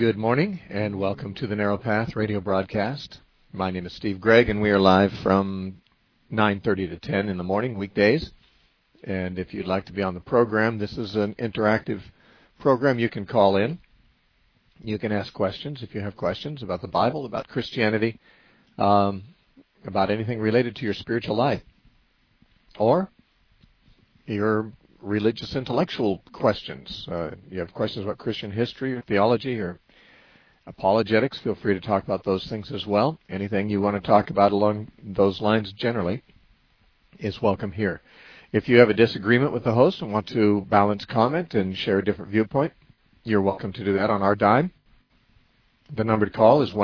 Good morning, and welcome to the Narrow Path radio broadcast. My name is Steve Gregg, and we are live from 9:30 to 10 in the morning, weekdays. And if you'd like to be on the program, this is an interactive program. You can call in. You can ask questions if you have questions about the Bible, about Christianity, about anything related to your spiritual life, or your religious intellectual questions. You have questions about Christian history or theology or apologetics, feel free to talk about those things as well. Anything you want to talk about along those lines generally is welcome here. If you have a disagreement with the host and want to balance comment and share a different viewpoint, you're welcome to do that on our dime. The number to call is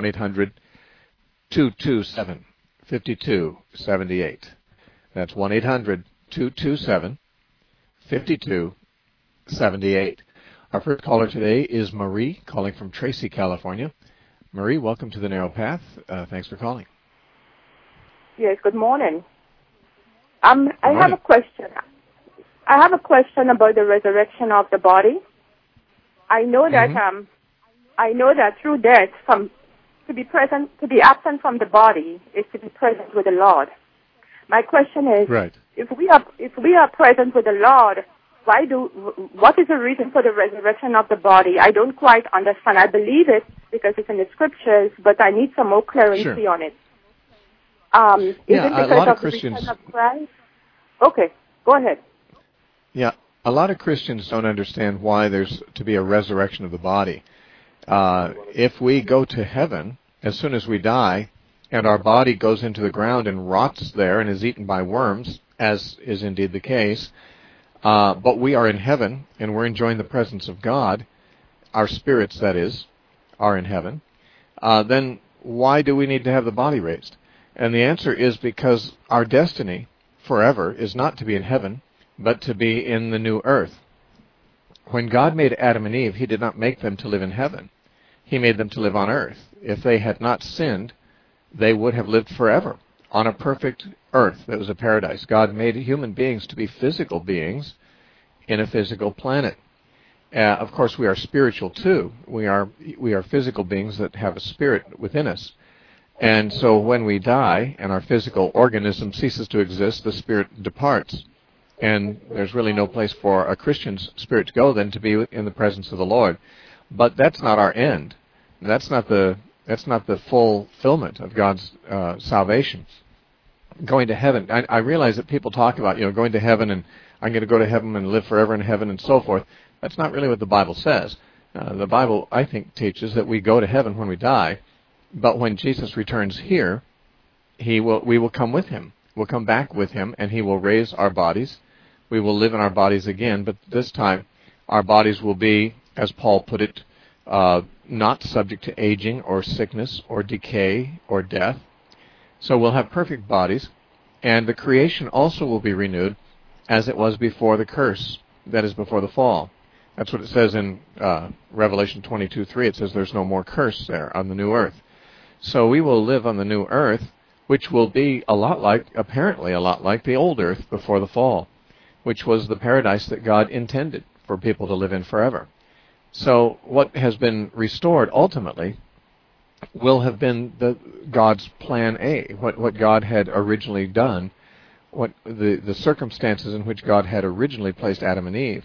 1-800-227-5278. That's 1-800-227-5278. Our first caller today is Marie, calling from Tracy, California. Marie, welcome to the Narrow Path. Thanks for calling. Yes, good morning. I have a question. I have a question about the resurrection of the body. I know that through death, to be absent from the body is to be present with the Lord. My question is, right. if we are present with the Lord, what is the reason for the resurrection of the body? I don't quite understand. I believe it because it's in the scriptures, but I need some more clarity on it. Is it because of the return of Christ? Okay, go ahead. Yeah, a lot of Christians don't understand why there's to be a resurrection of the body. If we go to heaven, as soon as we die, and our body goes into the ground and rots there and is eaten by worms, as is indeed the case, but we are in heaven, and we're enjoying the presence of God, our spirits, that is, are in heaven, then why do we need to have the body raised? And the answer is because our destiny forever is not to be in heaven, but to be in the new earth. When God made Adam and Eve, He did not make them to live in heaven. He made them to live on earth. If they had not sinned, they would have lived forever on a perfect earth that was a paradise. God made human beings to be physical beings in a physical planet. Of course, we are spiritual too. We are physical beings that have a spirit within us. And so when we die and our physical organism ceases to exist, the spirit departs. And there's really no place for a Christian's spirit to go than to be in the presence of the Lord. But that's not our end. That's not the fulfillment of God's salvation. Going to heaven. I realize that people talk about, going to heaven and I'm going to go to heaven and live forever in heaven and so forth. That's not really what the Bible says. The Bible, I think, teaches that we go to heaven when we die, but when Jesus returns here, we will come with Him. We'll come back with Him, and He will raise our bodies. We will live in our bodies again, but this time our bodies will be, as Paul put it, not subject to aging or sickness or decay or death. So we'll have perfect bodies, and the creation also will be renewed as it was before the curse, that is, before the fall. That's what it says in Revelation 22:3. It says there's no more curse there on the new earth. So we will live on the new earth, which will be apparently a lot like the old earth before the fall, which was the paradise that God intended for people to live in forever. So what has been restored ultimately will have been God's plan A, what God had originally done, what the circumstances in which God had originally placed Adam and Eve.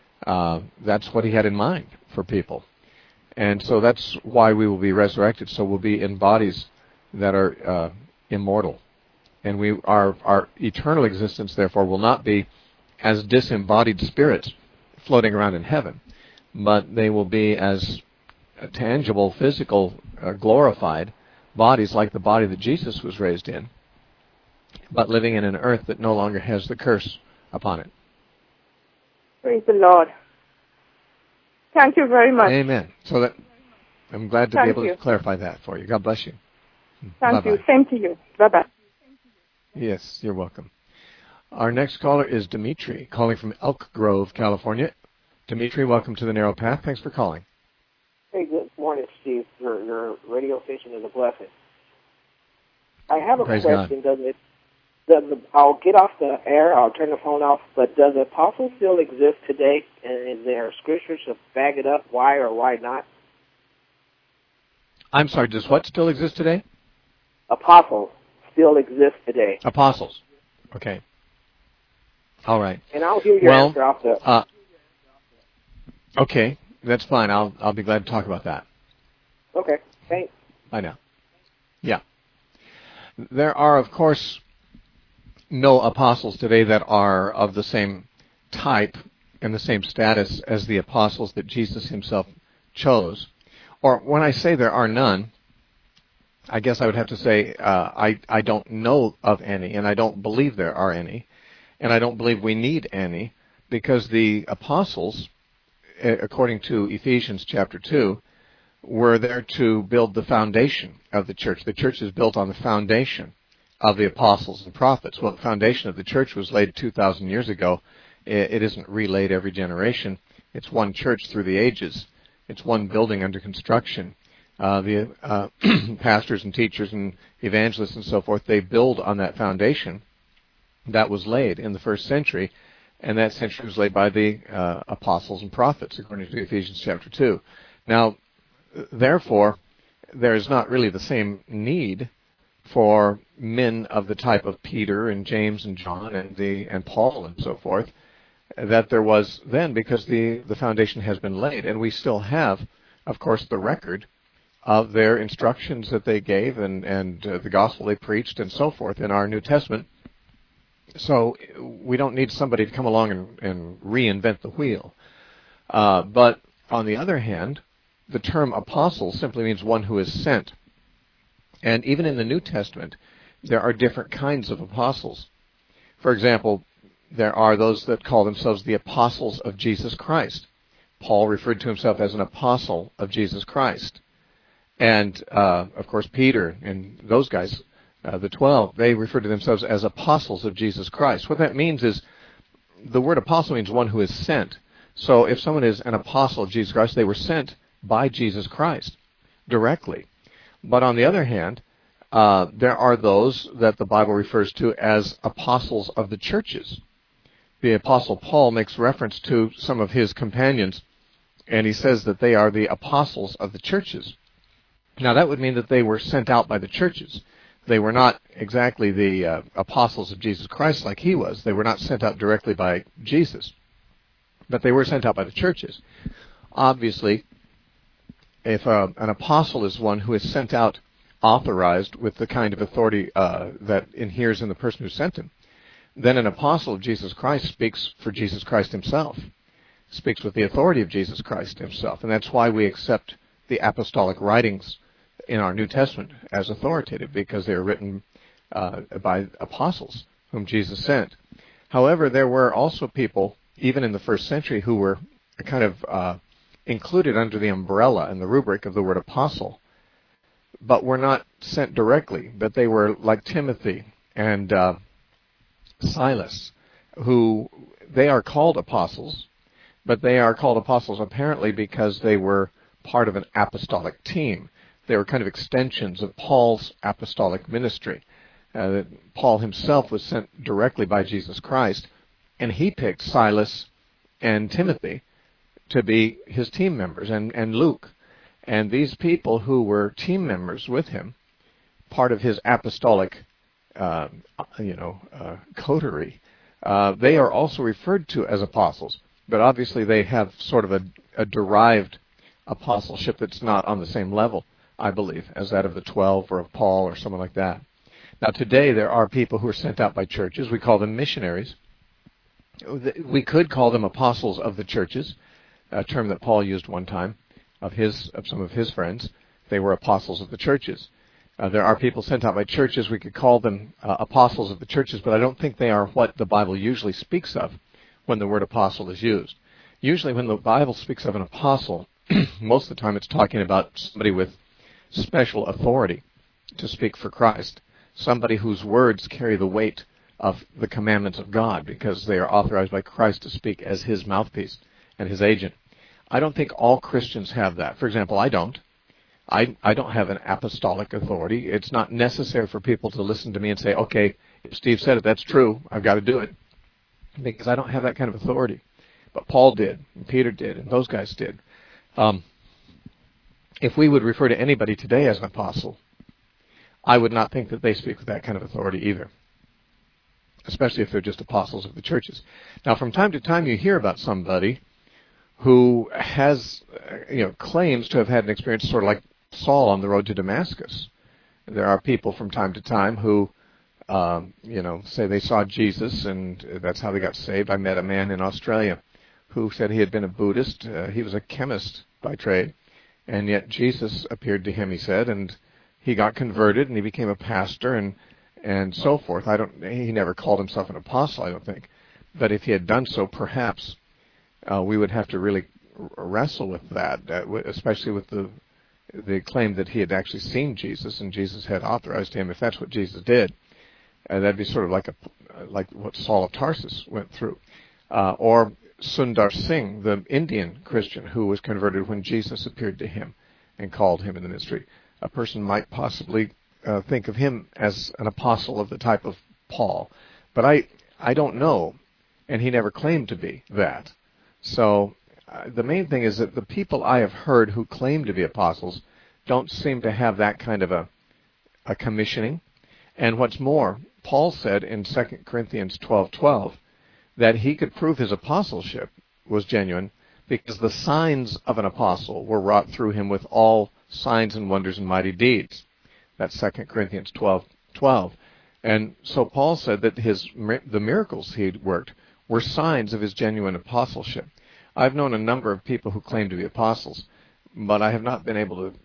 That's what He had in mind for people. And so that's why we will be resurrected. So we'll be in bodies that are immortal. And our eternal existence, therefore, will not be as disembodied spirits floating around in heaven, but they will be as tangible, physical, glorified bodies like the body that Jesus was raised in, but living in an earth that no longer has the curse upon it. Praise the Lord. Thank you very much. Amen. So I'm glad to be able to clarify that for you. God bless you. Thank you. Same to you. Bye-bye. Yes, you're welcome. Our next caller is Dimitri, calling from Elk Grove, California. Dimitri, welcome to the Narrow Path. Thanks for calling. Hey, good morning, Steve. Your radio station is a blessing. I have a question. I'll get off the air. I'll turn the phone off. But does the apostle still exist today? And is there scriptures to back it up? Why or why not? I'm sorry, does what still exist today? Apostles still exist today. Apostles. Okay. All right. And I'll hear your answer after. Okay, that's fine. I'll be glad to talk about that. Okay, thanks. I know. Yeah. There are, of course, no apostles today that are of the same type and the same status as the apostles that Jesus himself chose. Or when I say there are none, I guess I would have to say I don't know of any, and I don't believe there are any, and I don't believe we need any, because the apostles, according to Ephesians chapter 2, were there to build the foundation of the church. The church is built on the foundation of the apostles and prophets. Well, the foundation of the church was laid 2,000 years ago. It isn't relaid every generation. It's one church through the ages. It's one building under construction. The pastors and teachers and evangelists and so forth, they build on that foundation that was laid in the first century, and that century was laid by the apostles and prophets, according to Ephesians chapter 2. Now, therefore, there is not really the same need for men of the type of Peter and James and John and Paul and so forth that there was then, because the foundation has been laid. And we still have, of course, the record of their instructions that they gave and the gospel they preached and so forth in our New Testament. So we don't need somebody to come along and reinvent the wheel. But on the other hand, the term apostle simply means one who is sent. And even in the New Testament, there are different kinds of apostles. For example, there are those that call themselves the apostles of Jesus Christ. Paul referred to himself as an apostle of Jesus Christ. And, of course, Peter and those guys, the 12, they refer to themselves as apostles of Jesus Christ. What that means is the word apostle means one who is sent. So if someone is an apostle of Jesus Christ, they were sent by Jesus Christ directly. But on the other hand, there are those that the Bible refers to as apostles of the churches. The Apostle Paul makes reference to some of his companions, and he says that they are the apostles of the churches. Now, that would mean that they were sent out by the churches. They were not exactly the apostles of Jesus Christ like he was. They were not sent out directly by Jesus, but they were sent out by the churches. Obviously, if an apostle is one who is sent out authorized with the kind of authority that inheres in the person who sent him, then an apostle of Jesus Christ speaks for Jesus Christ himself, speaks with the authority of Jesus Christ himself. And that's why we accept the apostolic writings in our New Testament as authoritative, because they are written by apostles whom Jesus sent. However, there were also people, even in the first century, who were kind of included under the umbrella and the rubric of the word apostle, but were not sent directly, but they were like Timothy and Silas, who they are called apostles, but they are called apostles apparently because they were part of an apostolic team. They were kind of extensions of Paul's apostolic ministry. Paul himself was sent directly by Jesus Christ, and he picked Silas and Timothy to be his team members, and Luke. And these people who were team members with him, part of his apostolic coterie, they are also referred to as apostles. But obviously they have sort of a derived apostleship that's not on the same level, I believe, as that of the 12 or of Paul or someone like that. Now today there are people who are sent out by churches. We call them missionaries. We could call them apostles of the churches, a term that Paul used one time of some of his friends. They were apostles of the churches. There are people sent out by churches. We could call them apostles of the churches, but I don't think they are what the Bible usually speaks of when the word apostle is used. Usually when the Bible speaks of an apostle, most of the time it's talking about somebody with special authority to speak for Christ, somebody whose words carry the weight of the commandments of God because they are authorized by Christ to speak as his mouthpiece and his agent. I don't think all Christians have that. For example, I don't. I don't have an apostolic authority. It's not necessary for people to listen to me and say, okay, if Steve said it, that's true, I've got to do it. Because I don't have that kind of authority. But Paul did, and Peter did, and those guys did. if we would refer to anybody today as an apostle, I would not think that they speak with that kind of authority either, especially if they're just apostles of the churches. Now, from time to time, you hear about somebody who has, claims to have had an experience sort of like Saul on the road to Damascus. There are people from time to time who, say they saw Jesus and that's how they got saved. I met a man in Australia who said he had been a Buddhist. He was a chemist by trade, and yet Jesus appeared to him, he said, and he got converted and he became a pastor and so forth. He never called himself an apostle, I don't think. But if he had done so, perhaps we would have to really wrestle with that, especially with the claim that he had actually seen Jesus and Jesus had authorized him. If that's what Jesus did, that'd be sort of like what Saul of Tarsus went through. Or Sundar Singh, the Indian Christian who was converted when Jesus appeared to him and called him in the ministry. A person might possibly think of him as an apostle of the type of Paul. But I don't know, and he never claimed to be that. So the main thing is that the people I have heard who claim to be apostles don't seem to have that kind of a commissioning. And what's more, Paul said in 2 Corinthians 12:12 that he could prove his apostleship was genuine because the signs of an apostle were wrought through him with all signs and wonders and mighty deeds. That's 2 Corinthians 12:12. And so Paul said that the miracles he'd worked were signs of his genuine apostleship. I've known a number of people who claim to be apostles, but I have not been able to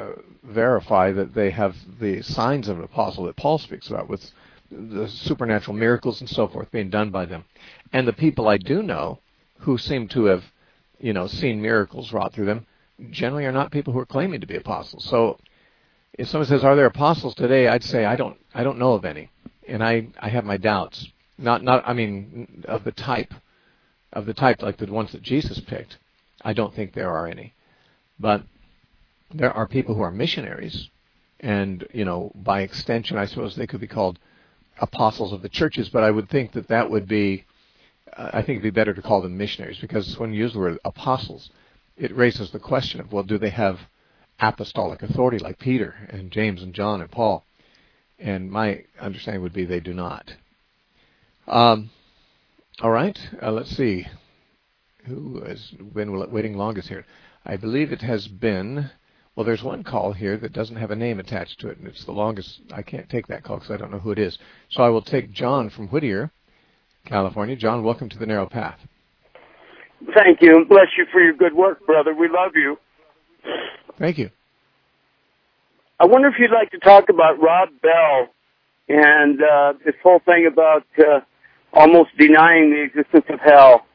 verify that they have the signs of an apostle that Paul speaks about, with the supernatural miracles and so forth being done by them. And the people I do know who seem to have, seen miracles wrought through them generally are not people who are claiming to be apostles. So if someone says, "Are there apostles today?" I'd say I don't know of any, and I have my doubts. Not of the type like the ones that Jesus picked. I don't think there are any, but there are people who are missionaries, and by extension, I suppose they could be called apostles of the churches. But I would think that would be, I think it'd be better to call them missionaries, because when you use the word apostles, it raises the question of, well, do they have apostolic authority like Peter and James and John and Paul? And my understanding would be they do not. All right, let's see. Who has been waiting longest here? I believe it has been, well, there's one call here that doesn't have a name attached to it, and it's the longest. I can't take that call because I don't know who it is. So I will take John from Whittier, California. John, welcome to the Narrow Path. Thank you, and bless you for your good work, brother. We love you. Thank you. I wonder if you'd like to talk about Rob Bell and this whole thing about almost denying the existence of hell.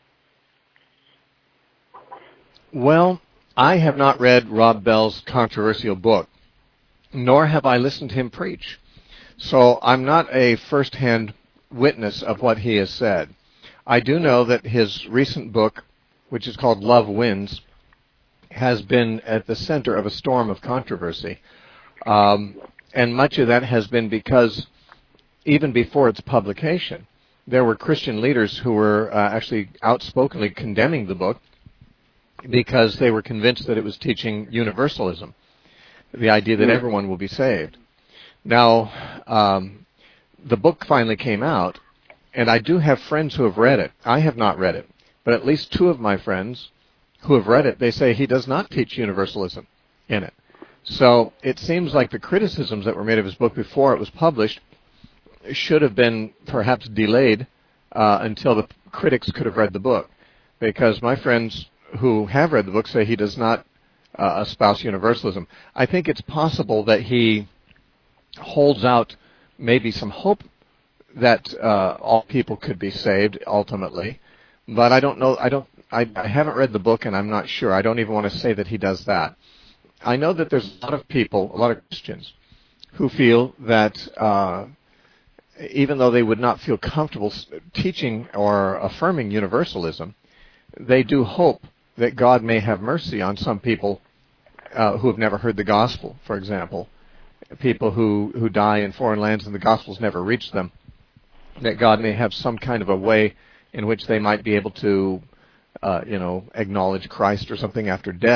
Well, I have not read Rob Bell's controversial book, nor have I listened to him preach. So I'm not a first-hand witness of what he has said. I do know that his recent book, which is called Love Wins, has been at the center of a storm of controversy. And much of that has been because even before its publication, there were Christian leaders who were actually outspokenly condemning the book because they were convinced that it was teaching universalism, the idea that everyone will be saved. Now, the book finally came out, and I do have friends who have read it. I have not read it, but at least two of my friends who have read it, they say he does not teach universalism in it. So it seems like the criticisms that were made of his book before it was published should have been perhaps delayed until the critics could have read the book, because my friends who have read the book say he does not espouse universalism. I think it's possible that he holds out maybe some hope that all people could be saved ultimately, but I don't know. I haven't read the book, and I'm not sure. I don't even want to say that he does that. I know that there's a lot of people, a lot of Christians, who feel that even though they would not feel comfortable teaching or affirming universalism, they do hope that God may have mercy on some people who have never heard the gospel, for example, people who die in foreign lands and the gospel's never reached them, that God may have some kind of a way in which they might be able to, acknowledge Christ or something after death.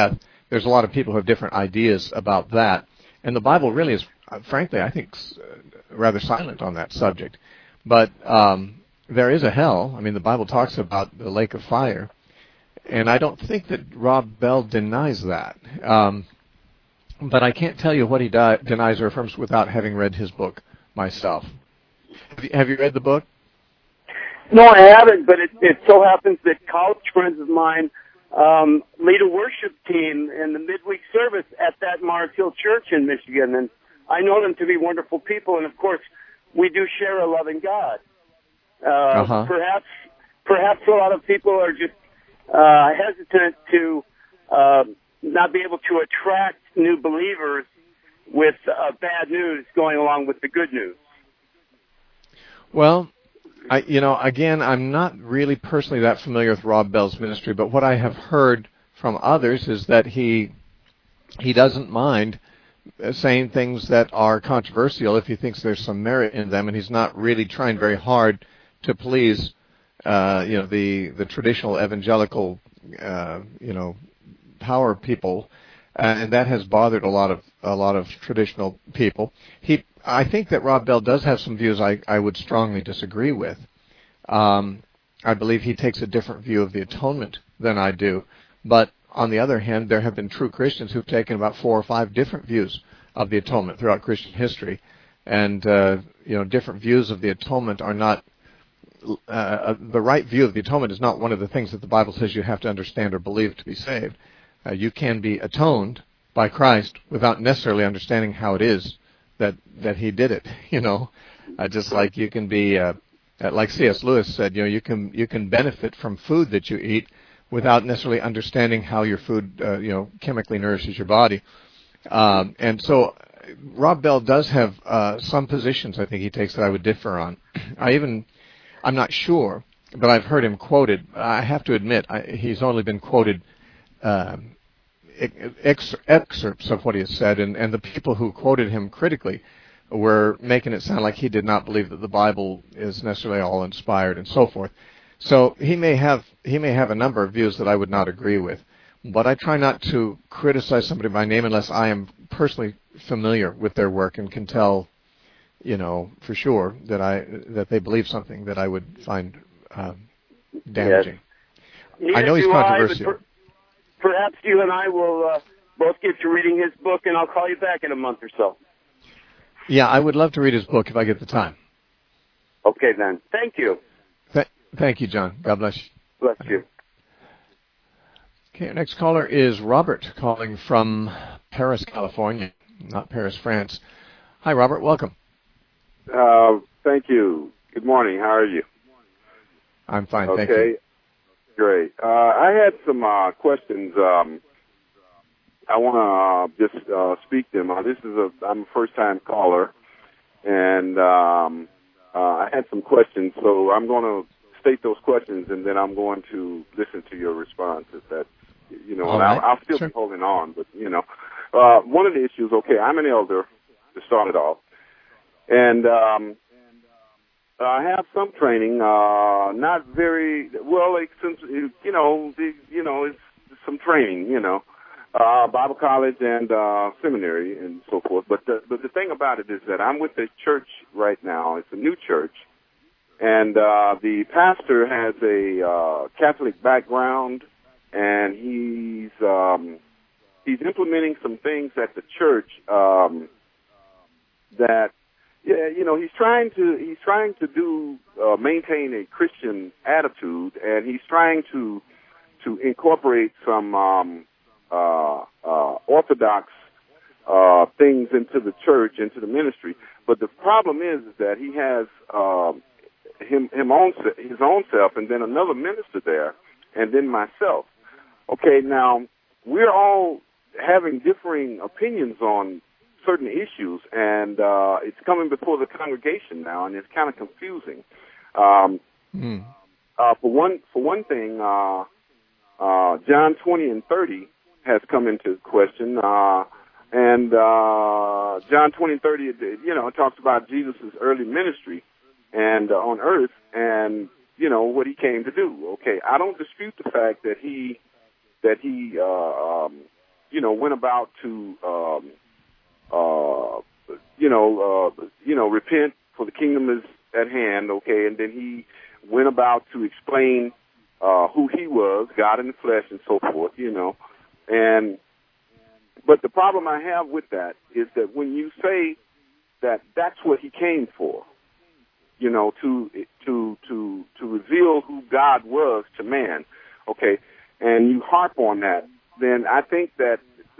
there's a lot of people who have different ideas about that. And the Bible really is, frankly, I think, rather silent on that subject. But there is a hell. I mean, the Bible talks about the lake of fire. And I don't think that Rob Bell denies that. But I can't tell you what he denies or affirms without having read his book myself. Have you read the book? No, I haven't, but it so happens that college friends of mine lead a worship team in the midweek service at that Mars Hill Church in Michigan, and I know them to be wonderful people, and of course, we do share a loving God. Perhaps a lot of people are just hesitant to not be able to attract new believers with bad news going along with the good news. Well, again, I'm not really personally that familiar with Rob Bell's ministry, but what I have heard from others is that he doesn't mind saying things that are controversial if he thinks there's some merit in them, and he's not really trying very hard to please, the traditional evangelical, power people, and that has bothered a lot of traditional people. I think that Rob Bell does have some views I would strongly disagree with. I believe he takes a different view of the atonement than I do. But on the other hand, there have been true Christians who've taken about 4 or 5 different views of the atonement throughout Christian history. And, different views of the atonement are not, the right view of the atonement is not one of the things that the Bible says you have to understand or believe to be saved. You can be atoned by Christ without necessarily understanding how it is that he did it, just like you can be, like C.S. Lewis said, you can benefit from food that you eat without necessarily understanding how your food, chemically nourishes your body. And so Rob Bell does have some positions I think he takes that I would differ on. I'm not sure, but I've heard him quoted. I have to admit, he's only been quoted excerpts of what he has said, and the people who quoted him critically were making it sound like he did not believe that the Bible is necessarily all inspired and so forth. So he may have a number of views that I would not agree with, but I try not to criticize somebody by name unless I am personally familiar with their work and can tell, for sure that they believe something that I would find damaging. Yes. I know he's controversial. Perhaps you and I will both get to reading his book, and I'll call you back in a month or so. Yeah, I would love to read his book if I get the time. Okay, then. Thank you. Thank you, John. God bless you. Bless you. Okay, our next caller is Robert, calling from Paris, California, not Paris, France. Hi, Robert. Welcome. Thank you. Good morning. How are you? I'm fine, thank you. Great. I had some questions. I want to just speak them. I'm a first-time caller, and I had some questions, so I'm going to state those questions, and then I'm going to listen to your response. If that's, right. I'll still Sure. be holding on, but one of the issues. Okay, I'm an elder to start it off, and I have some training, not very well. Since it's some training, Bible college and seminary and so forth. But the thing about it is that I'm with the church right now. It's a new church, and the pastor has a Catholic background, and he's implementing some things at the church that. Yeah, he's trying to do maintain a Christian attitude, and he's trying to incorporate some orthodox things into the church, into the ministry. But the problem is that he has his own self, and then another minister there, and then myself. Okay, now we're all having differing opinions on certain issues, and it's coming before the congregation now, and it's kind of confusing. For one thing, John 20 and 30 has come into question, and John 20 and 30, it talks about Jesus' early ministry and on earth, and what he came to do. Okay, I don't dispute the fact that he went about to, repent, for the kingdom is at hand, okay, and then he went about to explain who he was, God in the flesh and so forth, but the problem I have with that is that when you say that that's what he came for, to reveal who God was to man, okay, and you harp on that, then I think that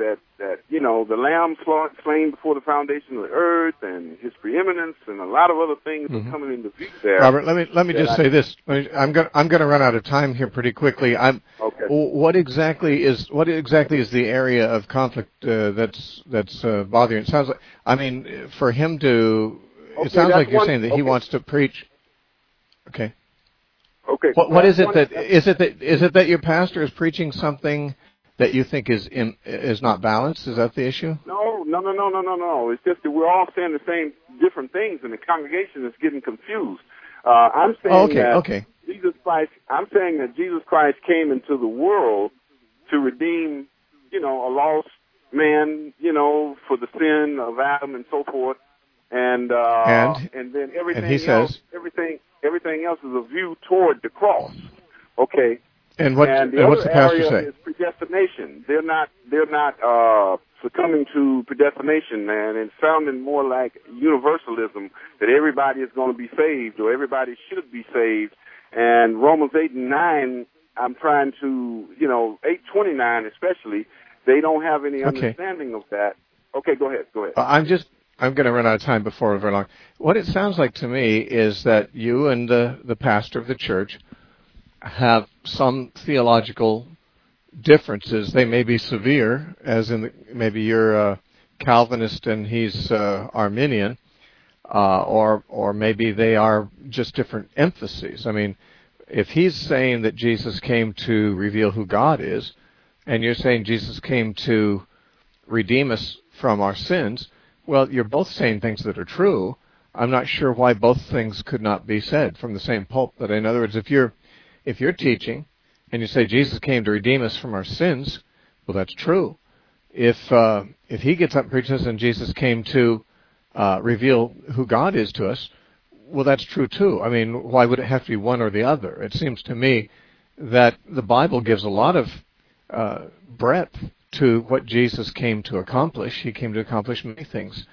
the Lamb slain before the foundation of the earth and his preeminence and a lot of other things are coming into view there. Robert, let me just say this. I'm going to run out of time here pretty quickly. Okay. What exactly is the area of conflict that's bothering? It sounds like for him to. It sounds like you're saying that he wants to preach. Okay. Okay. What is it that is it that your pastor is preaching something that you think is not balanced? Is that the issue? No. It's just that we're all saying the same different things, and the congregation is getting confused. I'm saying that Jesus Christ. I'm saying that Jesus Christ came into the world to redeem, a lost man, for the sin of Adam and so forth, and then everything and he says everything else is a view toward the cross. Okay. And what's the pastor say? Is predestination. They're not succumbing to predestination, man. It's sounding more like universalism, that everybody is going to be saved or everybody should be saved. And Romans 8 and 9, I'm trying to, 8:29 especially, they don't have any understanding of that. Okay, go ahead. I'm going to run out of time before very long. What it sounds like to me is that you and the pastor of the church have some theological differences. They may be severe, as in maybe you're Calvinist and he's Arminian, or maybe they are just different emphases. I mean, if he's saying that Jesus came to reveal who God is, and you're saying Jesus came to redeem us from our sins, well, you're both saying things that are true. I'm not sure why both things could not be said from the same pulpit. In other words, if you're teaching and you say Jesus came to redeem us from our sins, well, that's true. If he gets up and preaches and Jesus came to reveal who God is to us, well, that's true too. I mean, why would it have to be one or the other? It seems to me that the Bible gives a lot of breadth to what Jesus came to accomplish. He came to accomplish many things.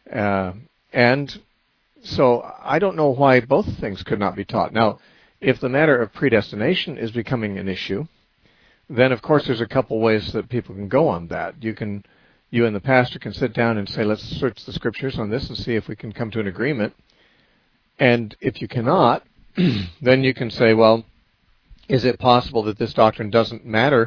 And so I don't know why both things could not be taught. Now, if the matter of predestination is becoming an issue, then of course there's a couple ways that people can go on that. You and the pastor can sit down and say, let's search the scriptures on this and see if we can come to an agreement. And if you cannot, then you can say, well, is it possible that this doctrine doesn't matter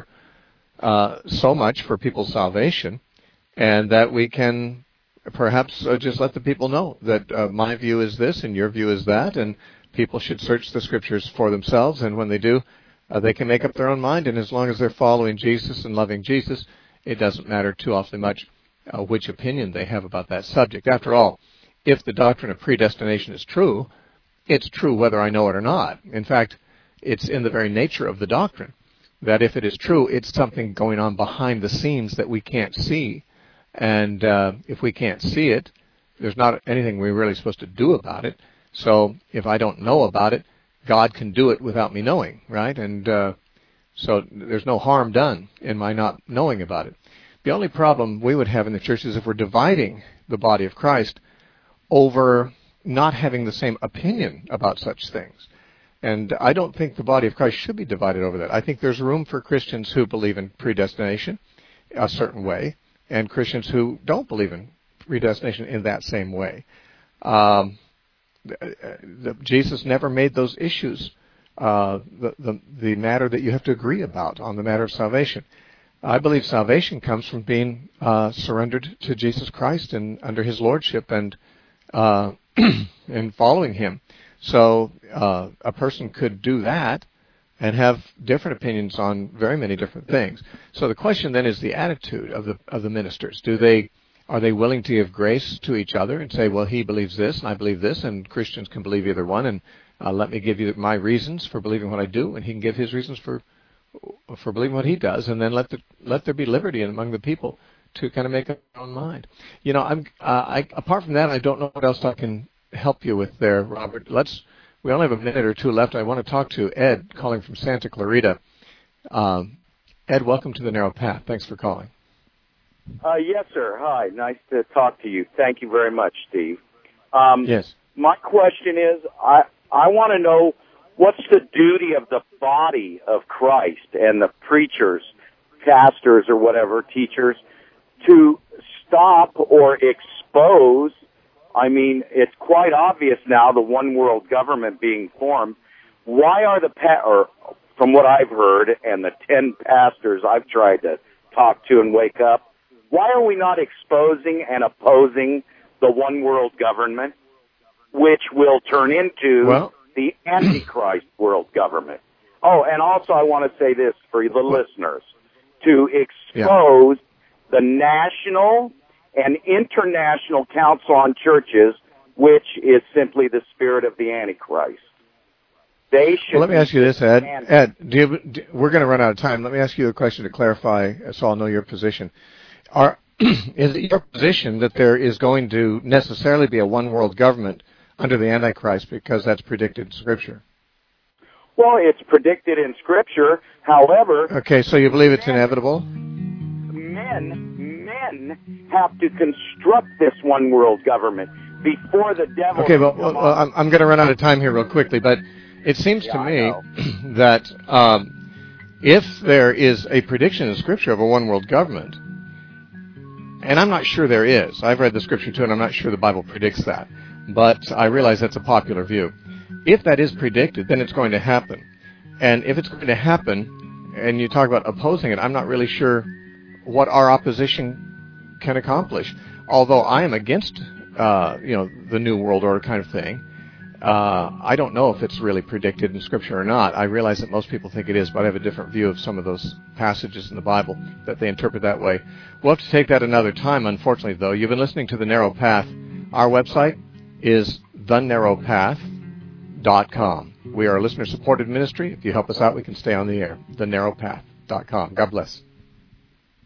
so much for people's salvation, and that we can perhaps just let the people know that my view is this and your view is that, and people should search the scriptures for themselves, and when they do, they can make up their own mind, and as long as they're following Jesus and loving Jesus, it doesn't matter too awfully much which opinion they have about that subject. After all, if the doctrine of predestination is true, it's true whether I know it or not. In fact, it's in the very nature of the doctrine that if it is true, it's something going on behind the scenes that we can't see. And if we can't see it, there's not anything we're really supposed to do about it. So if I don't know about it, God can do it without me knowing, right? And so there's no harm done in my not knowing about it. The only problem we would have in the church is if we're dividing the body of Christ over not having the same opinion about such things. And I don't think the body of Christ should be divided over that. I think there's room for Christians who believe in predestination a certain way, and Christians who don't believe in predestination in that same way. Jesus never made those issues the matter that you have to agree about on the matter of salvation. I believe salvation comes from being surrendered to Jesus Christ and under His lordship and and following Him. So a person could do that and have different opinions on very many different things. So the question then is the attitude of the ministers. Are they willing to give grace to each other and say, well, he believes this and I believe this, and Christians can believe either one, and let me give you my reasons for believing what I do, and he can give his reasons for for believing what he does, and then let there be liberty among the people to kind of make up their own mind. You know, apart from that, I don't know what else I can help you with there, Robert. We only have a minute or two left. I want to talk to Ed, calling from Santa Clarita. Ed, welcome to the Narrow Path. Thanks for calling. Yes, sir. Hi. Nice to talk to you. Thank you very much, Steve. Yes. My question is, I want to know what's the duty of the body of Christ and the preachers, pastors or whatever, teachers, to stop or expose. I mean, it's quite obvious now, the one world government being formed. Why are from what I've heard and the 10 pastors I've tried to talk to and wake up, why are we not exposing and opposing the one world government, which will turn into the Antichrist world government? Oh, and also I want to say this for the listeners, to expose the national and international council on churches, which is simply the spirit of the Antichrist. They should. Well, let me ask you this, Ed. Ed, we're going to run out of time. Let me ask you a question to clarify, so I'll know your position. Is it your position that there is going to necessarily be a one world government under the Antichrist because that's predicted in Scripture? Well, it's predicted in Scripture. However, okay, so you believe it's inevitable? Men have to construct this one world government before the devil. Okay, well I'm going to run out of time here real quickly, but it seems to me that if there is a prediction in Scripture of a one world government, and I'm not sure there is. I've read the Scripture too, and I'm not sure the Bible predicts that. But I realize that's a popular view. If that is predicted, then it's going to happen. And if it's going to happen, and you talk about opposing it, I'm not really sure what our opposition can accomplish. Although I am against, the New World Order kind of thing. I don't know if it's really predicted in Scripture or not. I realize that most people think it is, but I have a different view of some of those passages in the Bible that they interpret that way. We'll have to take that another time, unfortunately, though. You've been listening to The Narrow Path. Our website is thenarrowpath.com. We are a listener-supported ministry. If you help us out, we can stay on the air. thenarrowpath.com. God bless.